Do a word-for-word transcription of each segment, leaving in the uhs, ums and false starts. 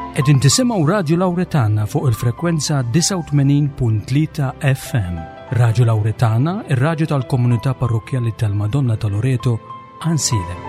Qegħdin tisimgħu Radio Lawretana fuq il-frekwenza tisa' u tmenin punt tlieta F M. Radio Lawretana, ir-radju tal-Komunità Parrokjali tal-Madonna ta' Loreto, Ansile.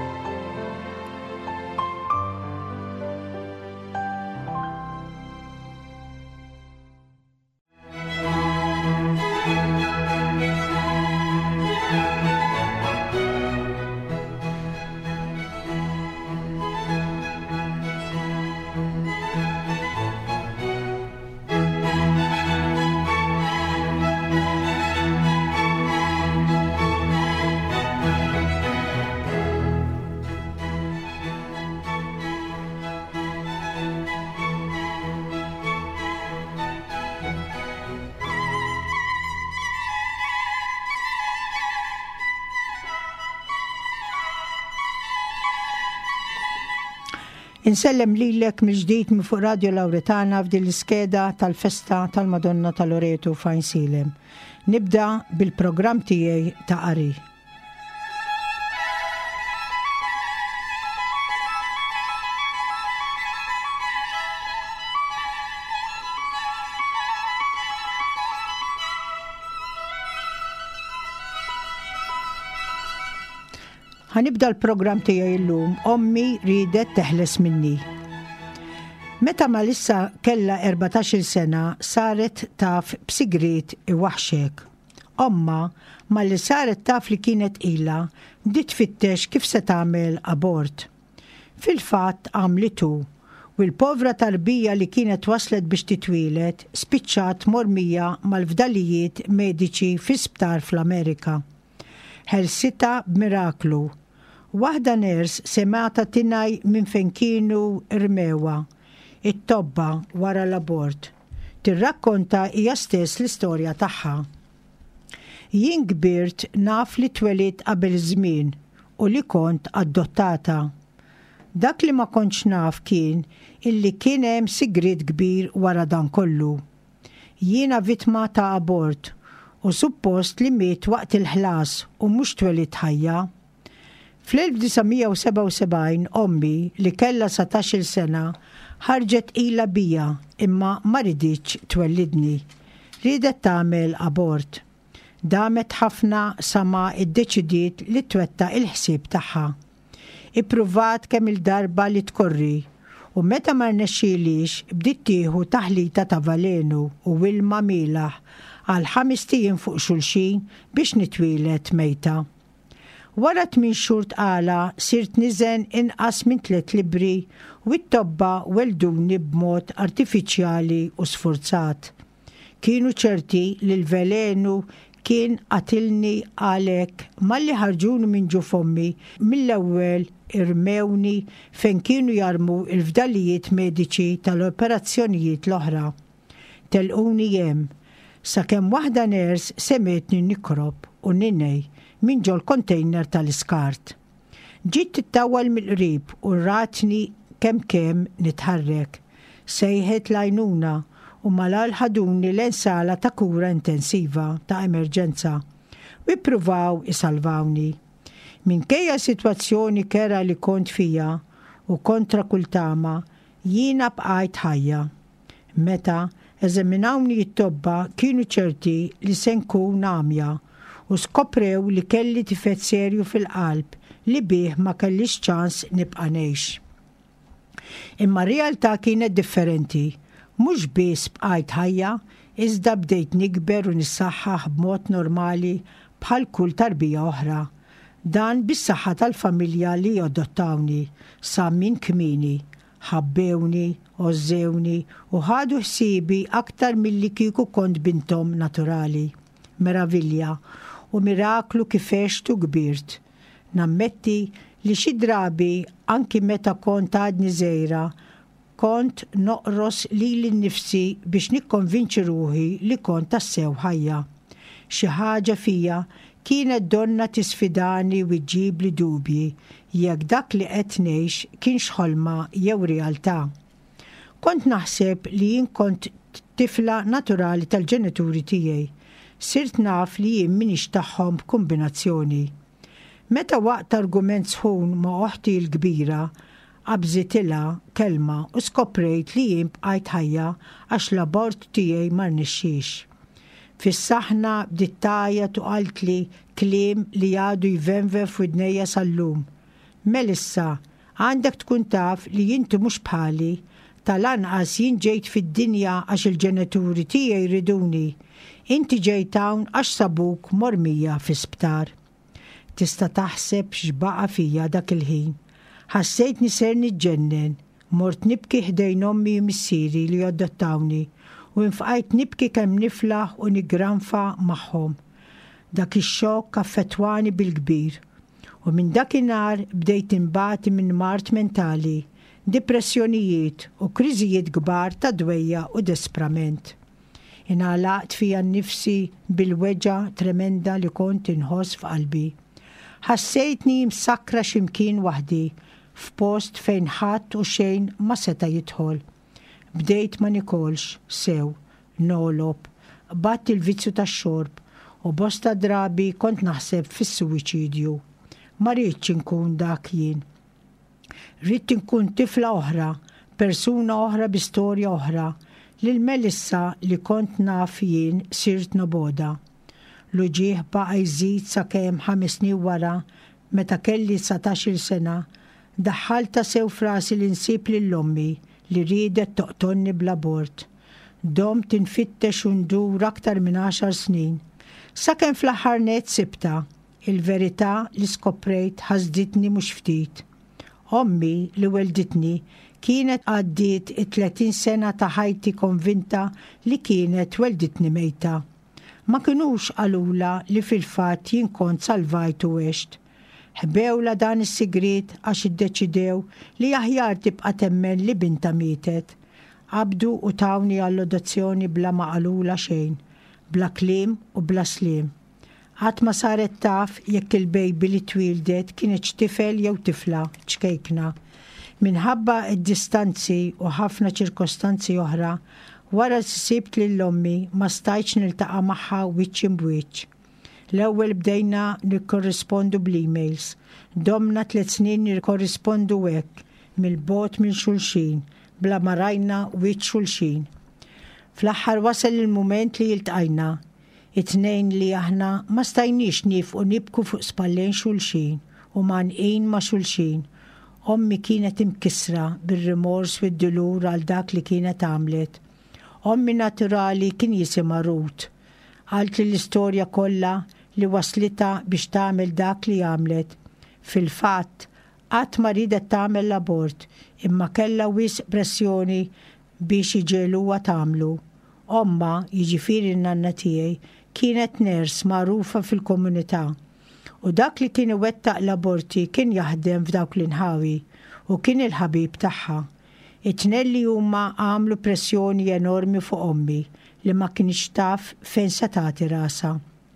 Insellem lilek mill-ġdid minn fuq Radio Lawretana f'din l-iskeda tal-festa tal-Madonna ta' Loreto f'Ainsilem. Nibda bil-programm tiegħi ta' qari. Ħanibda l-programm tiegħi llum ommi ridet teħles minni. Meta ma lissa kella erbatax-il sena saret taf b'sigriet iwaħxek. Omma ma li saret taf li kienet ilha bdiet tfittex kif se tagħmel abort. Fil-fatt għamlitu u l-povra tarbija li kienet waslet biex titwilet spiċċat mormija mal-fdalijiet mediċi fi sptar fl-Amerika. Ħelsita b'miraklu. Waħda ners semata tinaj minn fejn kienu rmewa, it-tobba wara l-abort. Tirrakkonta hija stess l-istorja tagħha. Jien kbirt naf li twelid qabel żmien u li kont adottata. Dak li ma kontx naf kien illi kien hemm sigriet kbir wara dan kollu. Jiena vittma ta' abort u suppost li miet waqt il-ħlas u mhux twelid ħajja. Fl-elf seba' u sebgħin ommi li kellha satax-il sena ħarġet ilha bija imma ma riditx twellidni. Ridet tagħmel abort. Damet ħafna sama iddeċidiet li twettaq il-ħsieb tagħha. Ippruvat kemm il-darba li tkorri u meta ma rnexxielix bdiet tieħu taħlita ta' valenu u wilma mielaħ għal ħames tiem fuq xulxin biex nitwielet mejta. Wara tmien xhur tqala sirt niżen inqas minn tliet libri u t-tobba welduni b'mod artifiċjali u sfurzat. Kienu ċerti li l-velenu kien qatilni għalhekk malli ħarġuni minn ġu fommi mill-ewwel irmewni fejn kienu jarmu l-fdalijiet mediċi tal-operazzjonijiet l-oħra. Telquni hemm sakemm waħda ners semetni nikrob u ninnej minn ġol kontejner tal-iskart. Ġiet tittawal mill-qrib u ratni kemm kemm nitħarrek. Sejħet lajnuna u malal ħaduni l-ensala ta' kura intensiva ta' emerġenza u ippruvaw isalvawni. Minkejja sitwazzjoni kera li kont fija u kontra kull tama jiena bqajt ħajja. Meta eżaminawni t-tobba kienu ċerti li se nkun għamja u skoprew li kelli tifet serju fil-qalb li bih ma kellix ċans nibqa' ngħix. Imma r-realtà kienet differenti. Mhux biss bqajt ħajja, iżda bdejt nikber u nissaħħaħ b'mod normali bħal kull tarbija oħra. Dan bis-saħħa tal-familja li adottawni sa minn kmieni, ħabbewni, ożżewni u ħadu ħsiebi aktar milli kieku kont bintom naturali. Meravilja u miraklu kif għextu kbirt. Nammetti li xi drabi anki meta kont għadni żgħira kont noqros lili nnifsi biex nikkonvinċi ruħi li kont tassew ħajja. Xi ħaġa fija kienet donna tisfidani u ġġib li dubji jekk dak li qed ngħix kienx ħolma jew realtà. Kont naħseb li jien kont tifla naturali tal-ġenituri tiegħi. Sirt naf li jien minix tagħhom b'kombinazzjoni. Meta waqt argument sħun ma' oħti l-kbira qabżitilha kelma u skoprejt li jien bqajt ħajja għax l-abort tiegħi ma rnexxiex. Fis-saħna bdiet tgħajjed u qalt li kliem li għadu jvenver f'widnejja sal-lum. Melissa, għandek tkun taf li jinti mhux bħali, tal-anqas jien ġejt fid-dinja għax il-ġenituri tiegħi jriduni. Inti ġejt hawn għax sabuk mormija fi-sptar. Tista' taħseb x'baqa' fija dak il-ħin. Ħassejt ser niġġennen, mort nibki ħdejn ommi u missieri li adottawni u infqajt nibki kemm niflaħ u nigranfa magħhom. Dak ix-xokk affettwani bil-kbir u minn dakinhar bdejt inbagħti minn mart mentali, depressjonijiet u kriżijiet kbar ta' dwejja u desprament. Ingħalaqt fija nnifsi bil-weġa tremenda li kont inħoss f'qalbi. Ħassejtni msakkra x'imkien waħdi f'post fejn ħadd u xejn ma seta' jidħol. Bdejt ma nikolx sew, nolob, batt il-vizzju tax-xorb u bosta drabi kont naħseb fis-suwiċidju. Ma rridx inkun dak jien. Rrid inkun tifla oħra, persuna oħra bi storja oħra, lil Melissa li kont naf jien sirt noboda. L-uġieħ baqa' jżid sakemm ħames snin wara, meta kelli satax-il sena, daħħalta sew frasi li nsib lill-ommi li riedet toqtonni bl-abort. Dom tinfittex u ndur aktar minn għaxar snin. Sakemm fl-aħħar net sibta, il-verità li skoprejt ħażditni mhux ftit. Ommi li welditni kienet għaddiet it-tletin sena ta' ħajti konvinta li kienet welditni mejta. Ma kinux qalula li fil-fatt jien kont salvajtu għext. Ħbewla dan is-sigriet għax iddeċidew li aħjar tibqa' temmen li binta mietet. Qabdu u tawni għall-adozzjoni bla ma qalula xejn, bla kliem u bla sliem. Għat ma saret taf jekk il-bejbi li twildet kienet tifel jew tifla ċkejkna. Minħabba id-distanzi u ħafna ċirkostanzi oħra, wara sibt lill-ommi ma stajtx niltaqa' magħha wiċċ imbuċ. L-ewwel bdejna nikkorrispondu bl-emails. Domna tliet snin nikkorrispondu hekk mill-bogħod minn xulxin, bla ma rajna wiċċ xulxin. Fl-aħħar wasal il-mument li jiltqajna. It-tnejn li aħna ma stajniex nifqu nibku fuq spallejn xulxin u manqin ma' xulxin. Ommi kienet imkisra bir-rimors u d-dulur għal dak li kienet għamlet. Ommi naturali kien jisimha Ruth. Għalt li l-istorja kollha li waslita biex tagħmel dak li għamlet. Fil-fatt, qatt ma ridet tagħmel l-abort imma kellha wisq pressjoni biex iġeluha tagħmlu. Omma, jiġifieri n-nanna tiegħi, kienet ners magħrufa fil-komunità u dak li kien iwettaq l-aborti kien jaħdem f'dawk l-inħawi u kien il-ħabib tagħha. It-tnejn li huma għamlu pressjoni enormi fuq ommi li ma kienx taf fejn se tagħti rasha.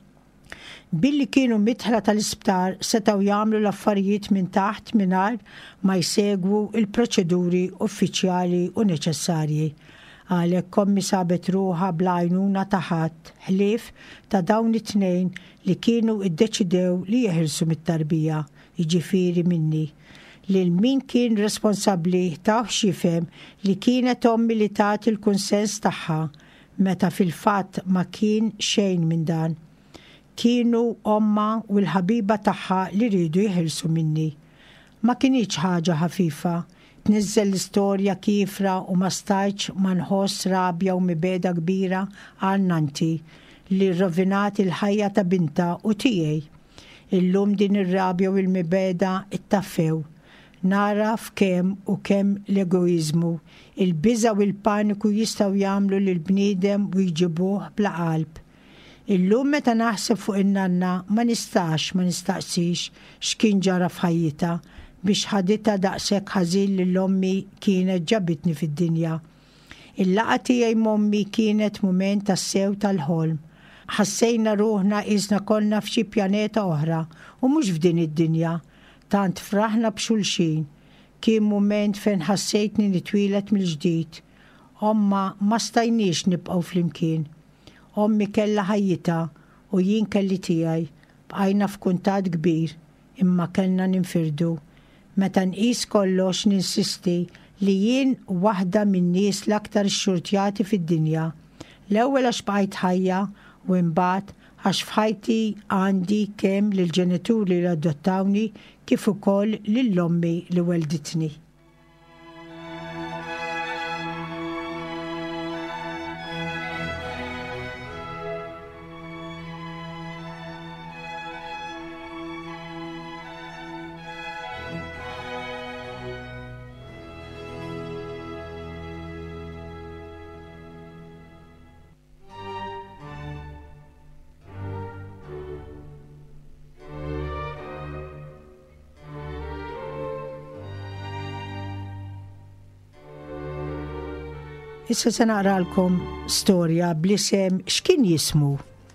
Billi kienu mitħla tal-isptar setgħu jagħmlu l-affarijiet minn taħt mingħajr ma jsegwu il-proċeduri uffiċjali u neċessarji. Għalhekk ommi sabet ruħha bla għajnuna ta' ħadd ħlief ta' dawn it-tnejn li kienu iddeċidew li jeħilsu mit-tarbija, jiġifieri minni. Lil min kien responsabbli taf xifhem li kienet ommi li tagħti l-kunsens tagħha meta fil-fatt ma kien xejn minn dan. Kienu omma u l-ħabiba tagħha li rridu jeħilsu minni. Ma kienx ħaġa ħafifa. Tniżżel l-istorja kifra u ma stajtx ma nħoss rabja u mibeda kbira għal nanti li rrovinat il-ħajja ta' binta u tiegħi. Illum din ir-rabja u l-mibeda ittaffew. Naraf kemm u kemm l-egoizmu, il-biża u l-paniku jistgħu jagħmlu lil bniedem u jġibuh bla qalb. Illum meta naħseb fuq in-nanna ma nistax ma nistaqsix x'kien ġara f'ħajjita biex ħadita daqshekk ħażin li l-ommi kienet ġabitni fid-dinja. Il-laqgħa tiegħi mommi kienet mument tas-sew tal-ħolm. Ħassejna ruħna iżna konna f'xi pjaneta oħra u mhux f'din id-dinja. Tant fraħna b'xulxin. Kien mument fejn ħassejtni nitwielet mill-ġdid. Omma ma stajniex nibqgħu flimkien. Ommi kellha ħajjita u jien kelli tiegħi. Bqajna f'kuntatt kbir imma kellna ninfirdu. Meta nqis kollox ninsisti li jien waħda min-nies l-aktar xxurtjati fid-dinja. L-ewwel għax bqajt ħajja u mbagħad għax f'ħajti għandi kemm lill-ġenituri li adottawni kif ukoll lill-ommi li welditni. Issa se naqralkom storja bl-isem x'kien jismu.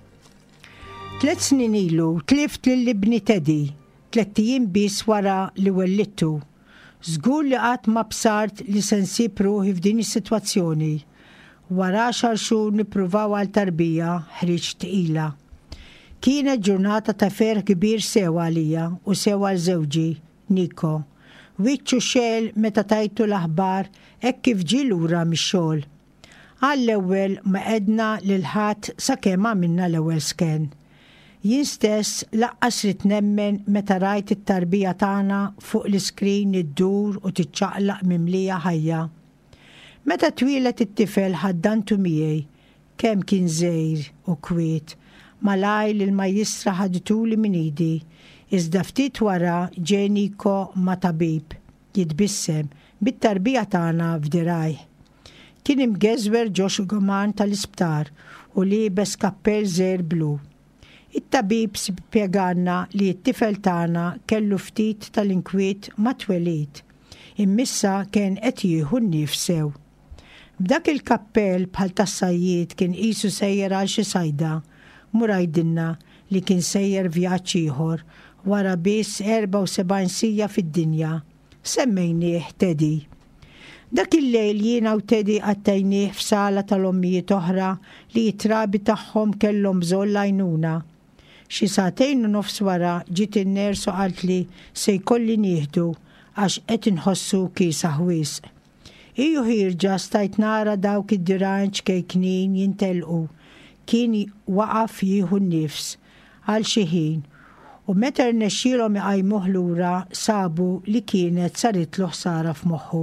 Tlet snin ilu tlift lill-ibni Teddy, tlet ijiem biss wara li wellittu. Żgur li qatt ma bsart li se nsib ruħi f'din is-sitwazzjoni. Wara għaxar xhur nippruvaw għal tarbija ħriġ tqila. Kienet ġurnata ta' ferħ kbir sewa għalija u sewa għal żewġi, Niko. Wiċċu xel meta tajtu l-aħbar hekk kif ġie lura mix-xogħol. Għall-ewwel ma qedna lil ħadd sakemm għamilna l-ewwel sken. Jien stess laqqas rid nemmen meta rajt it-tarbija tagħna fuq l-iskrin iddur u tiċċaqlaq mimlija ħajja. Meta twilet it-tifel ħaddantu miegħi kemm kien żgħir u kwiet, malaj li l-majjistra ħadituli minn idi. Iżda ftit wara ġej Niko ma' tabib jitbissem bit-tarbija tagħna f'dirajh. Kien imgeżwer ġo xuguman tal-isptar u liebes kappell żgħir blu. It-tabib spjegalna li t-tifel tagħna kellu ftit tal-inkwiet ma' twelid. Immissa kien qed jieħu n-nifs sew. B'dak il-kappell bħal tas-sajjied kien qisu sejjer għal xi sajda, murajdilna li kien sejjer vjaġġ ieħor wara biss erba' u sebgħin sija fid-dinja. Semmejnieh Teddy. Dak il-lejl jiena u Teddy għattajnieh f'sala tal-ommijiet oħra li t-trabi tagħhom kellhom bżonn għajnuna. Xi sagħtejn u nofs wara ġiet in-ners u qalt li se jkolli nieħdu għax qed inħossu kiesa ħwiesq. Iju ħirġa stajt nara dawk id-diranċ kejknin jintelqu. Kien waqaf jieħu n-nifs għal xi ħin u meta rnexxielhom iqajmuh lura sabu li kienet saritlu ħsara f'moħħu.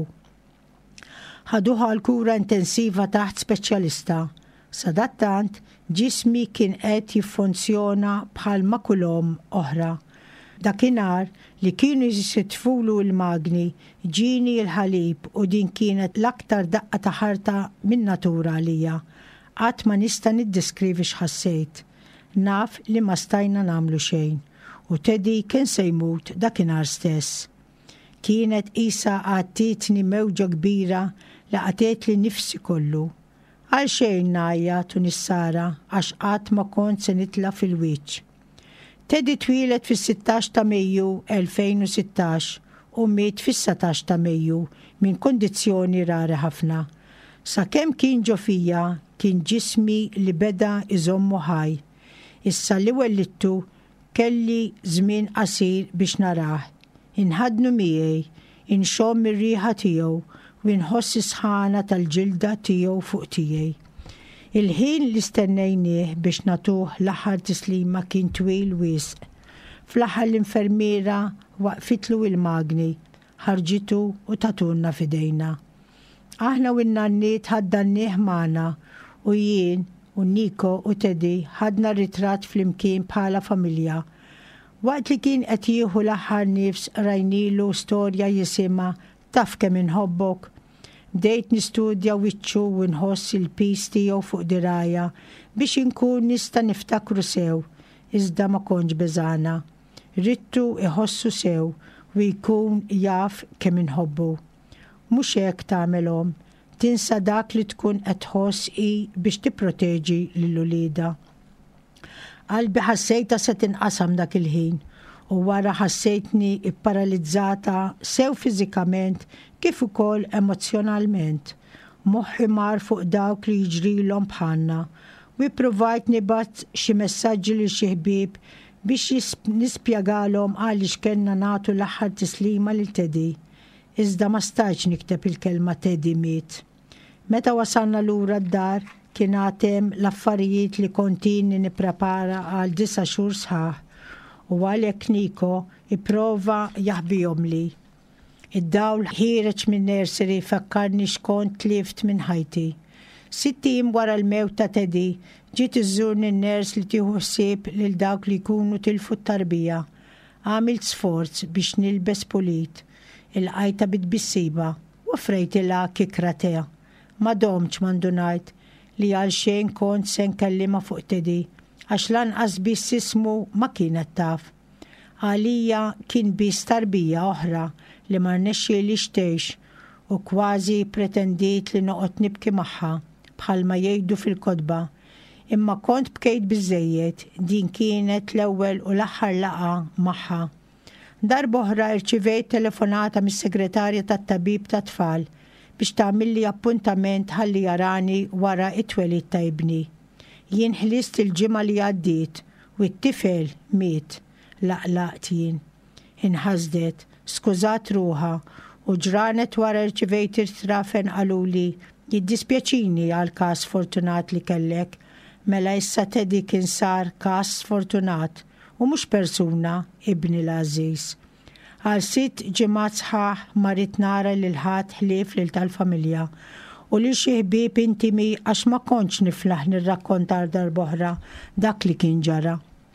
Ħaduha l-kura intensiva taħt speċjalista. Sadattant ġismi kien qed jiffunzjona bħalma kulhom oħra. Dakinhar li kienu jisitfulu l-magni ġini l-ħalib u din kienet l-aktar daqqa ta' ħarta min natura għalija. Qatt ma nista' niddeskrivi x'ħassejt. Naf li ma stajna nagħmlu xejn. U Teddy kien se jmut dakinhar stess. Kienet qisha għattitni mewġa kbira li qatet li nifsi kollu. Għal xejn ngħajjat u nissara għax qatt ma kont se nitla' fil-wiċċ. Teddy twilet fis-sittax ta' Mejju elfejn u sittax u miet fis-satax ta' Mejju minn kondizzjoni rari ħafna. Sakemm kien ġo fija kien ġismi li beda iżommu ħaj. Issa li wellittu kelli żmien qasir biex narah. Inħadnu miegħi, inxomm ir-riħa tiegħu u inħoss is-sħana tal-ġilda tiegħu fuq tiegħi. Il-ħin li stennejnieh biex natuh l-aħħar tislima kien twil wisq. Fl-aħħar l-infermiera waqfitlu il-magni, ħarġitu u tatunna fidejna. Aħna u n-nanniet ħaddannieh magħna u jien u Niko u Teddy ħadna ritrat fl-imkien bħala familja. Waqt li kien qed jieħu l-aħħar nifs rajnilu storja jisimha Taf kemm inħobbok. Bdejt nistudja wiċċu u nħoss il-pis tiegħu fuq dirajja biex inkun nista' niftakru sew, iżda ma kontx beżana. Rittu iħossu sew u jkun jaf kemm inħobbu. Mhux hekk tagħmelhom. Tinsa dak li tkun qed tħoss hi biex tipproteġi lill-ulieda. Qalbi ħassejta se tinqasam dak il-ħin u wara ħassejtni pparalizzata sew fiżikament kif ukoll emozjonalment. Moħħi mar fuq dawk li jiġrilhom bħalna u ippruvajt nibgħat xi messaġġi lil xi ħbieb biex nispjegalhom għaliex kellna nagħtu l-aħħar tislima lil Teddy. Iżda ma stajtx nikteb il-kelma Teddy miet. Meta wasalna lura d-dar kien għatem l-affarijiet li kontini nipprepara għal disa xhur sħaħ u għalhekk Niko ipprova jaħbihom li. Id-dawl ħireġ minn nursery fakkarni xkont tlift minn ħajti. Sittim wara l-mewt ta' Teddy ġiet iżżurni n-ners li tieħu ħsieb lil dawk li jkunu tilfu t-tarbija. Għamilt sforz biex nilbes pulit, il-qajta bit-bissiba u frejtilha kikra teha. Ma domx mandu ngħid li għal xejn kont se nkellima fuq Teddy għax lanqas biss ismu ma kienet taf. Għalija kien biss tarbija oħra li ma rnexxielix tgħix u kważi pretendiet li noqgħod nibki magħha bħalma jgħidu fil-kotba. Imma kont bkejt biżżejjed din kienet l-ewwel u l-aħħar laqa magħha. Darba oħra rċivejt telefonata mis-segretarja tat-tabib tat-tfal biex tagħmilli appuntament ħalli jarani wara it-twelid ta' ibni. Jien ħlist il-ġimgħa li għaddiet u t-tifel miet. Laqlaqt jien. Inħasdet, skużat ruħa u ġranet wara rċivejt irtrafen qaluli jiddispjaċini għal każ fortunat li kellek, mela issa Teddy kien sar każ fortunat u mhux persuna ibni l-għażiż. Għal sitt ġimgħat sħaħ marit nara lil ħadd ħlief lil tal-familja u li xi ħbieb intimi għax ma kontx niflaħ nirrakkontar darb'oħra dak li kien ġara.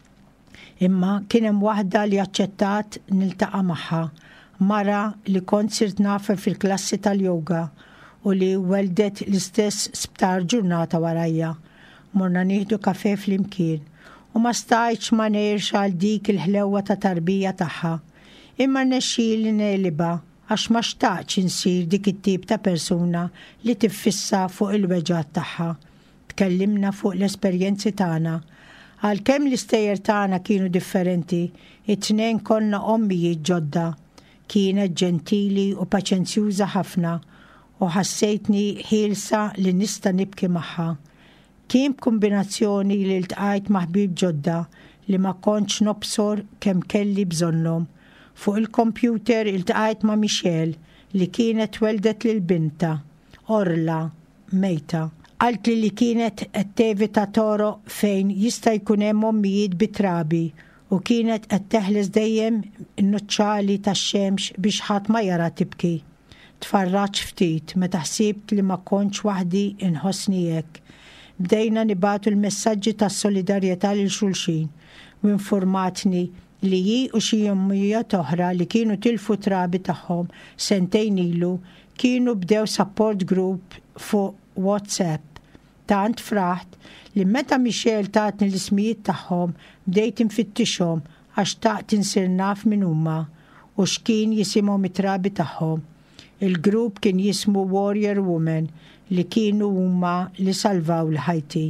Imma kien hemm waħda li aċċettat niltaqa' magħha, mara li kont sirt nafer fil-klassi tal-yoga u li weldet l-istess sptar ġurnata warajja. Morna nieħdu kafè flimkien u ma stajtx ma ngħirx għal dik il-ħlewwa ta' tarbija tagħha. Imma rnexxieli neliba għax ma xtaqx insir dik it-tip ta' persuna li tiffissa fuq il-weġġat tagħha. Tkellimna fuq l-esperjenzi tagħna. Għalkemm l-istejjer tagħna kienu differenti, it-tnejn konna ommijiet ġodda. Kienet ġentili u paċenzjuża ħafna u ħassejtni ħielsa li nista' nibki magħha. Kien kombinazzjoni li ltqajt ma' ħbieb ġodda li ma kontx nobsor kemm kelli bżonnhom. Fuq il-kompjuter iltqajt ma' Michelle li kienet weldet lil binta, Orla, mejta. Qalt li li kienet qed tevita toro fejn jista' jkun hemm ommijiet bitrabi u kienet qed teħles dejjem in-nuċċali tax-xemx biex ħadd ma jara tibki. Tfarraġ ftit meta ħsibt li ma kontx waħdi inħossni hekk. Bdejna nibatu l-messaġġi tas-solidarjetà lil xulxin u informatni li ji u xi ommijiet oħra li kienu tilfu trabi tagħhom sentejn ilu kienu bdew support group fuq WhatsApp. Tant fraħt li meta Michelle tatni l-ismijiet tagħhom bdejt infittixhom għax taqt insir naf min huma u x'kien jisimhom it-trabi tagħhom. Il-grupp kien jismu Warrior Women li kienu huma li salvaw l-ħajti.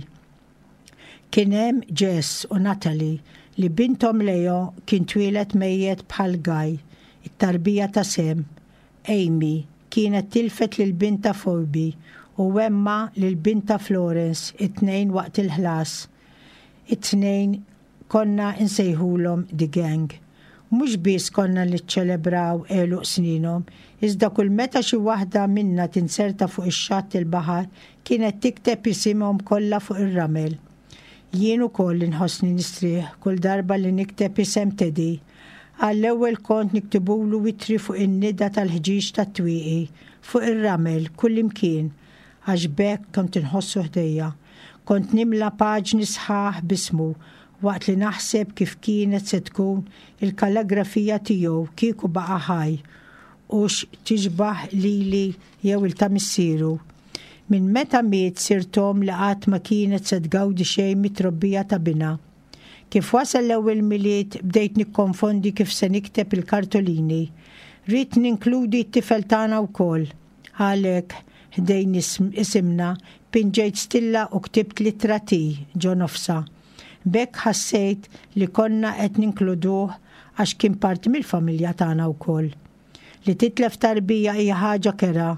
Kien hemm Jess u Natalie li bintom Leo kien twilet mejjed bħal Guy, it-tarbija ta' Sem. Amy kienet tilfet lil binta Phoebe u Emma lil binta Florence, it-tnejn waqt il-ħlas. It-tnejn konna insejħulhom The Gang. Mhux biss konna li ċċelebraw eluq sninhom, iżda kull meta xi waħda minna tinserta fuq ix-xatt il-baħar kienet tikteb isimhom kollha fuq ir-ramel. Jien ukoll inħossni nistrieħ kull darba li nikteb isem Teddy. Għall-ewwel kont niktibulu witri fuq in-nida tal-ħġiġ tat-twieqi, fuq ir-ramel kullimkien, għax bekk kont inħossu ħdejja. Kont nimla paġni sħaħ bismu waqt li naħseb kif kienet se tkun il-kalligrafija tiegħu kieku baqa' ħaj u x'tiġbaħ lili jew il-ta' missieru. Min meta miet sirtom li qatt ma kienet se tgawdi xejn mit-trobbija ta' bina. Kif wasal l-ewwel miliet bdejt nikkonfondi kif se nikteb il-kartolini. Rid ninkludi t-tifel tagħna wkoll. Għalhekk ħdejn isimna pinġejt stilla u ktibt littra T ġo nofsa. Bekk ħassejt li konna qed ninkluduh għax kien parti mill-familja tagħna wkoll. Li titlef tarbija hija ħaġa kera,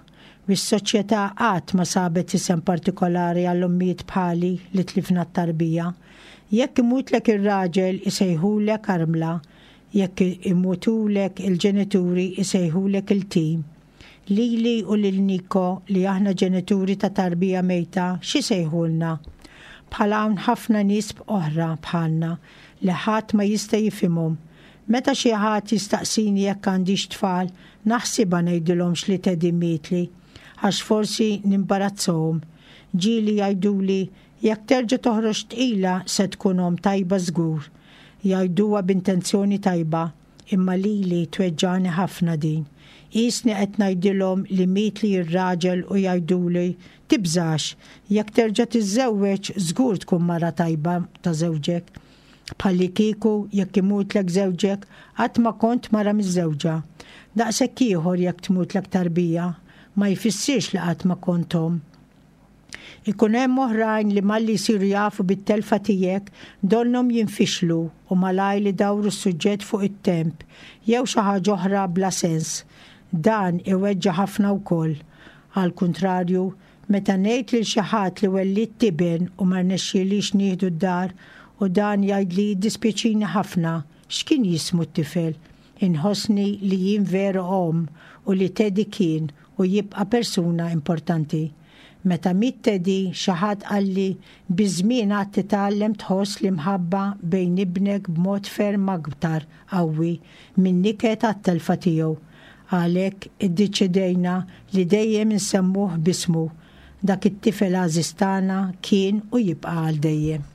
u s-soċjetà qatt ma sabet isem partikolari għall-ommijiet bħali li tlifna t-tarbija. Jekk imutlek ir-raġel isejħulek Armla, jekk imutulek il-ġenituri isejħulek il-tim. Lili u lil Niko li aħna ġenituri ta' tarbija mejta xi sejħulna. Bħala hawn ħafna nies oħra bħalna li ħadd ma jista' jifhimhom. Meta xi ħadd jistaqsini jekk għandix tfal, naħsibha ngħidilhomx li Teddy mietli għax forsi nimbarazzahom. Ġieli jgħiduli jekk terġa' toħroġ tqila se tkun om tajba żgur. Jgħiduha b'intenzjoni tajba, imma lili tweġġani ħafna din. Isni qed ngħidilhom li mietli r-raġel u jgħiduli tibżax, jekk terġa' tiżżewweġ żgur tkun mara tajba ta' żewġek. Bħalli kieku jekk imutlek żewġek qatt ma kont mara miż-żewġa. Daqshekk ieħor jekk tmutlek tarbija ma jfissirx li qatt ma konthom. Ikun hemm oħrajn li malli jsiru jafu bit-telfa tiegħek donhom jinfixlu u malaj li dawru s-suġġett fuq it-temp jew xi ħaġa oħra bla sens. Dan iweġġa ħafna wkoll. Għal kuntrarju, meta ngħid lil xi ħadd li wellit tiben u ma rnexxielix nieħdu d-dar u dan jgħidli dispjaċini ħafna x'kien jismu t-tifel. Inħossni li jien veru om u li Teddy kien u jibqa' persuna importanti. Meta miet Teddy xi ħadd qalli biż-żmien għad titgħallem tħoss li mħabba bejn ibnek b'mod ferm aktar qawwi minn niket għat-telfa tiegħu. Għalhekk iddeċidejna li dejjem insemmuh bismu. Dak it-tifel għażiż tagħna kien u jibqa' għal dejjem.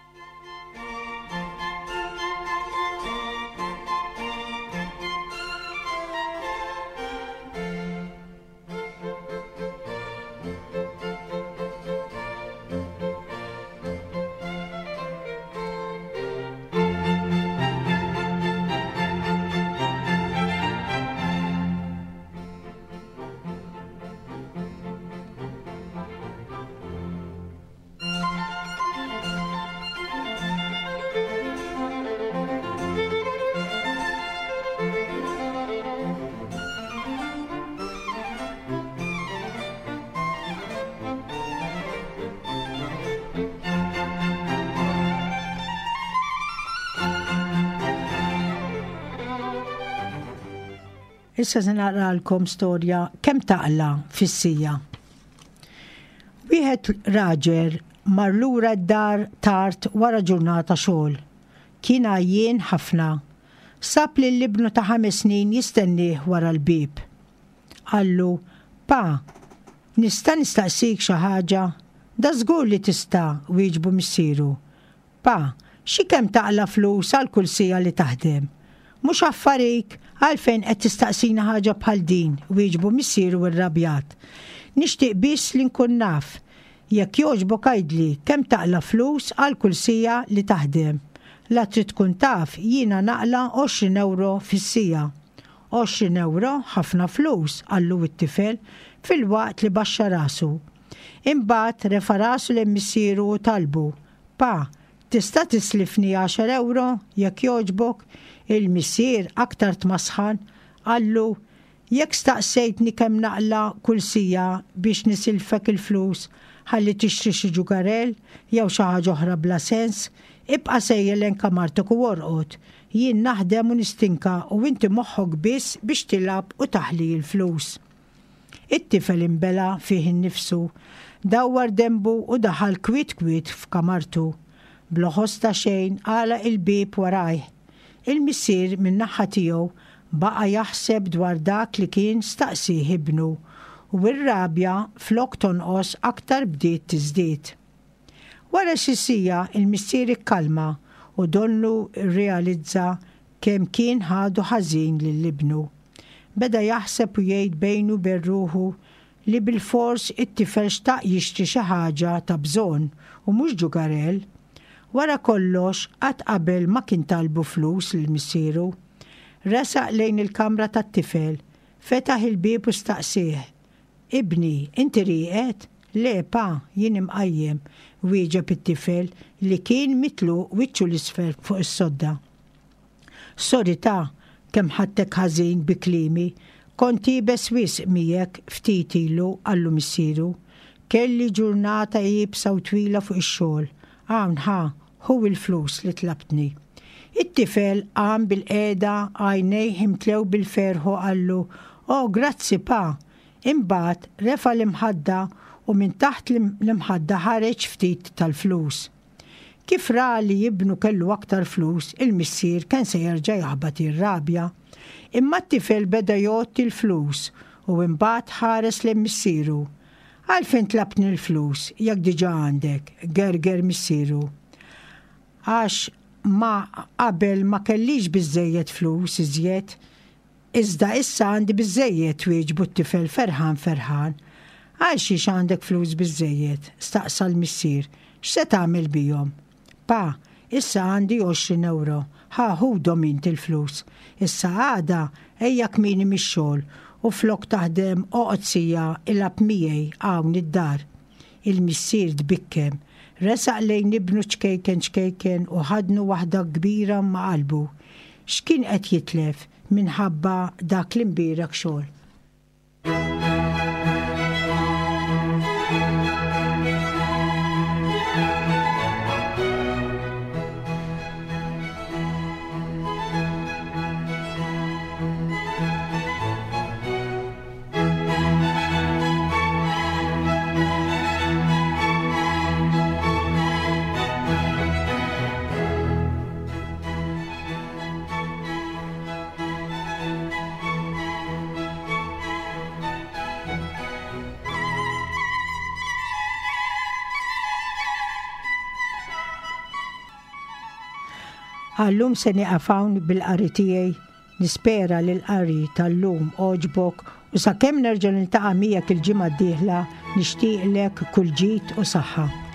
Issa se naqralkom storja kemm taqla fis-sija. Wieħed raġel mar lura d-dar tard wara ġurnata xogħol. Kien għajjien ħafna. Sab li l-ibnu ta' ħames snin jistennih wara l-bib. Qallu, pa, nista' nistaqsik xi ħaġa? Da żgur li tista' wieġbu missieru. Pa, xi kemm taqla flus għal kull sija li taħdem? Mhux affarik għalfejn qed tistaqsina ħaġa bħal din, wieġbu missieru irrabjat. Nixtieq biss li nkun naf. Jekk jogħġbok għajdli kemm taqla flus għal kull sija li taħdem. La trid tkun taf jiena naqla għoxrin euro fis-sija. għoxrin euro ħafna flus għallu t-tifel fil-waqt li baxxa rasu. Imbagħad refa' rasu l-missieru u talbu. Pa, tista' tislifni għaxar euro jekk jogħġbok? Il-missier aktar tmasħan għallu jekk staqsejtni kemm naqla kull sija biex nisilfek il-flus ħalli tixtri xi ġugarell jew xi ħaġa oħra bla sens, ibqa' sejjel kamartek u worqod. Jien naħdem u nistinka u inti moħħok biss biex tilab u taħli l-flus. It-tifel imbela fih innifsu, dawwar dembu u daħal kwit kwit f'kamartu. Bloħos ta' xejn għala il-bib warajh. Il-missier min naħa tiegħu baqa' jaħseb dwar dak li kien staqsih ibnu u r-rabja flok tonqos aktar bdiet tiżdied. Wara xi sija il-missier ikkalma u donnu rrealizza kemm kien ħadu ħażin lill-ibnu. Beda jaħseb u jgħid bejnu bejn ruħu li bil-fors it-tifel xtaq jixtri xi ħaġa ta' bżonn u mhux ġugarell. Wara kollox qatt qabel ma kien talbu flus lill-missieru. Resaq lejn il-kamra tat-tifel, fetaħ il-bib u staqsih. Ibni, inti rieqed? Le pa, jien imqajjem, wieġeb it-tifel li kien mitlu wiċċu l-isfel fuq is-sodda. Sorry ta, kemm ħadtek ħażin bi klimi, konti beswis miegħek ftit ilu għallu missieru. Kelli ġurnata jibsa u twila fuq ix-xogħol. Hawn ħa, hu il-flus li tlabtni. It-tifel għam bil-qeda għajnej himtlew bil-ferħu għallu, oh, grazzi pa. Imbagħad refa l-imħadda u minn taħt l-imħadda ħareġ ftit tal-flus. Kif ra li jibnu kellu aktar flus, il-missier kien se jerġa' jaħbad ir-rabja. Imma t-tifel beda jotti l-flus u imbagħad ħares l-missieru. Għalfejn tlabtni l-flus, jekk diġà għandek, gerger missieru. Għax ma qabel ma kellix biżejjed flus iżjed, iżda issa għandi biżejjed wieġbu t-tifel ferħan ferħan. Għal xiex għandek flus biżejjed, staqsa l-missier, x'se tagħmel bihom? Pa, issa għandi għoxrin euro, ħa ħudhom int il-flus. Issa għada ejja kmini mix-xogħol u flok taħdem oqgħod ilab miegħi hawn id-dar. Il-missier tbikkem, resaq lejn ibnu ċkejken ċkejken u ħadnu waħda kbira ma' qalbu. X'kien qed jitlef minħabba dak l-imbierak xogħol. Għallum se niqafawn bil-qari tiegħi, nispera li l-qari tal-lum oġbok u sakemm nerġa' niltaqa' miegħek il-ġimgħa d-dieħla nixtieqlek kull ġid u saħħa.